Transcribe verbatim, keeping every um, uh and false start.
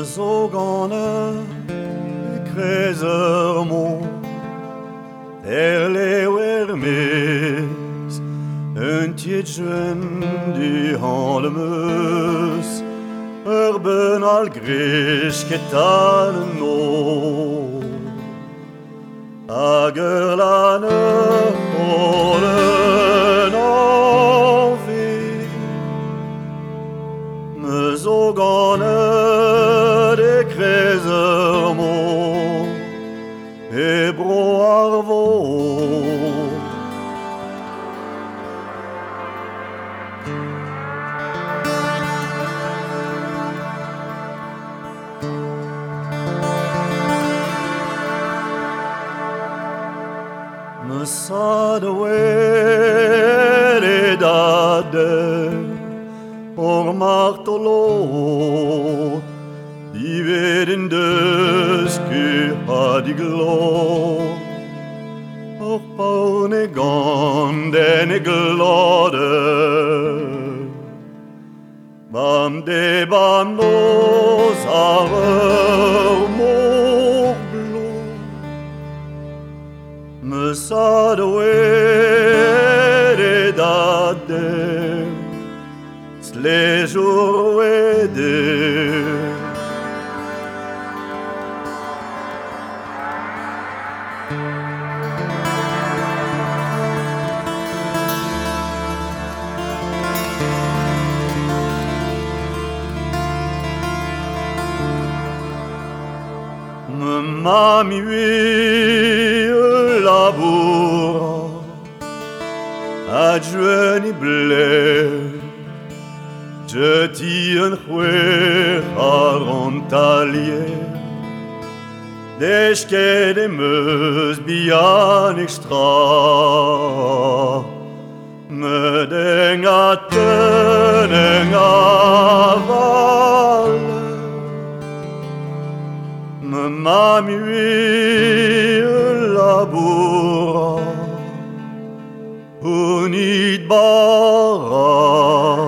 me sågane kräser må der leeuwer mis een tjetjen die hallemus er ben al grisch getanen no agerlane oren ovi me sågane de kräser må e broar vår me sa de were dade or martolo die werden dus had die glor och paune gone den glade bam de bam nos arer mor blo me sa de were dade les jours wede Mami ui labura a jueni ble je tien hue arontalier deske de meus bian extra me denga tenenga val me mami ui labura unit bara